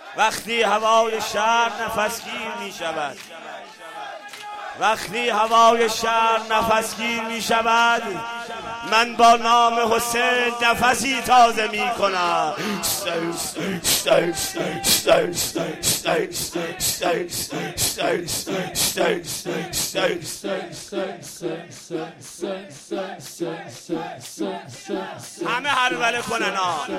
وقتی هوای شهر نفسگیر می شود، وقتی هوای شهر نفسگیر می شود، من با نام حسین نفسی تازه می کنم. همه هروله کنن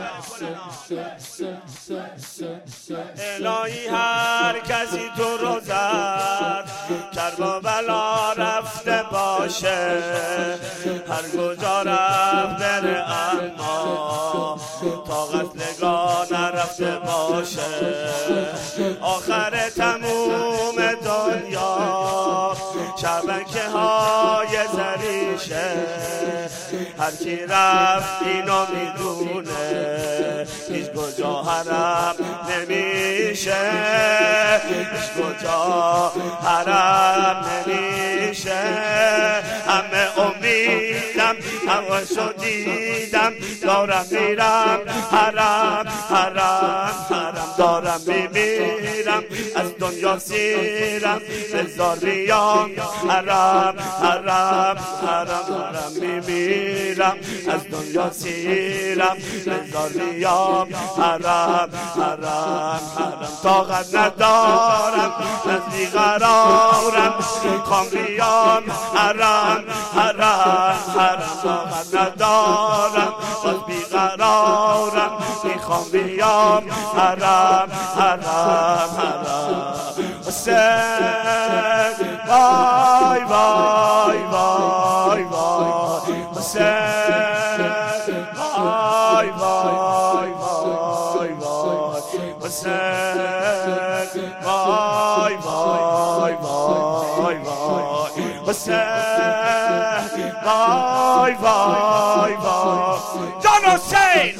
الهی هر کسی تو رو زد کربلا رفته باشه، هر کجا رفت بره اما تا قتلگاه نرفته باشه. آخر تموم دنیا شبکه های زریشه، هر کی رفت اینو میدونه هیچ کجا حرم نمیشه، هیچ کجا حرم نمیشه. همه امیدم هواشو دیدم، دارم میرم حرم حرم حرم، دارم میمیرم از دنیا سیرم، بذار بیام حرم حرم حرم، دارم میمیرم از دنیا سیرم، بذار بیام حرم حرم حرم. طاقت ندارم از بیقرارم، میخوام بیام حرم حرم حرم، طاقت ندارم از بیقرارم، میخوام بیام حرم حرم حرم. حسین وای وای وای وای، حسین وای وای وای وای، حسین وای وای وای وای، حسین وای وای وای، جان حسین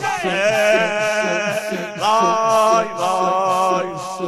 وای وای.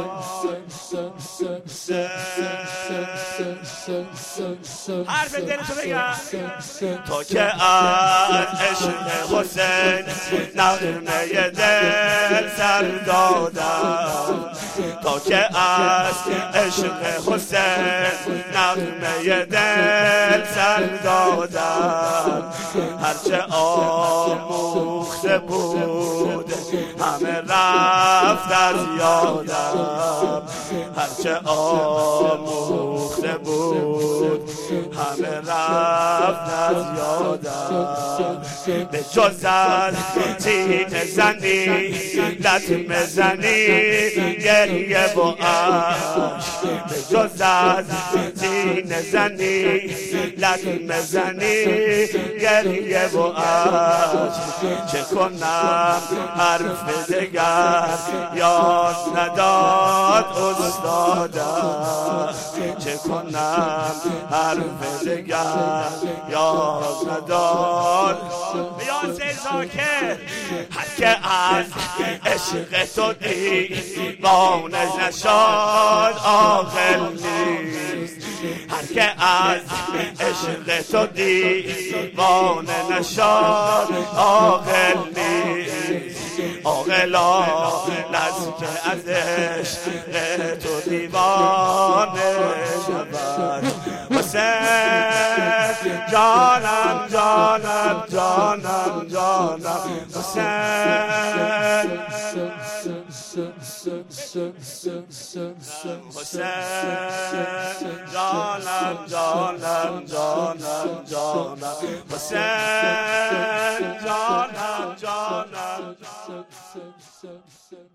حرف دلتو بگم تو که از عشق حسین نغمه دل سر دادم، تو که از عشق حسین نغمه دل سر دادم، هرچه آموخته بود همه رفت از یادم، هرچه آموخته بود همه رفت از یادم. به جز از سینه زنی لطمه زنی گریه و عشق، به جز از سینه زنی لطمه زنی گریه و عشق. چه کنم حرف دگر یاد نداد استادم، چه کنم حرف دگر یاد نداد. بیان ساکر هر که از عشق تو دیوانه نشد عاقل نیست، هر که از عشق تو دیوانه نشد عاقل نیست. عاقلا نزد که از عشق تو دیوانه شود. حسین جانم جانم جانم جانم، حسین حسین جانم جانم جانم جانم، حسین جانم جانم.